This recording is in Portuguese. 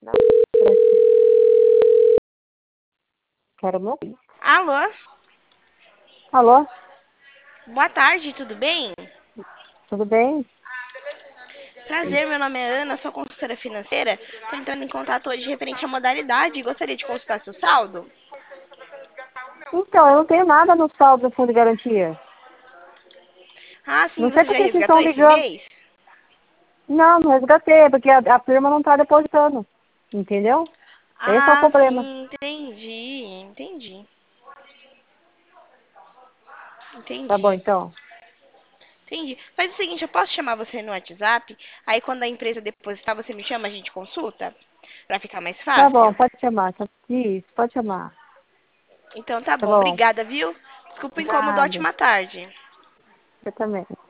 Não, quero meu. Alô? Alô, Boa tarde, tudo bem? tudo bem? Prazer, meu nome é Ana, sou consultora financeira. Estou entrando em contato hoje referente à modalidade e gostaria de consultar seu saldo. Então, eu não tenho nada no saldo do fundo de garantia. Ah, sim, Não sei você por já que vocês estão resgatou esse ligando. mês? Não, não resgatei, porque a firma não está depositando. Entendeu? Esse é o Ah, problema. sim, Tá bom, entendi. então. Entendi. Faz o seguinte, eu posso chamar você no WhatsApp, aí quando a empresa depositar, você me chama, a gente consulta? Pra ficar mais Tá bom, fácil? pode chamar. Isso, pode chamar. Então tá Tá bom, bom. obrigada, viu? Desculpa o incômodo, Nada. ótima tarde. Você também.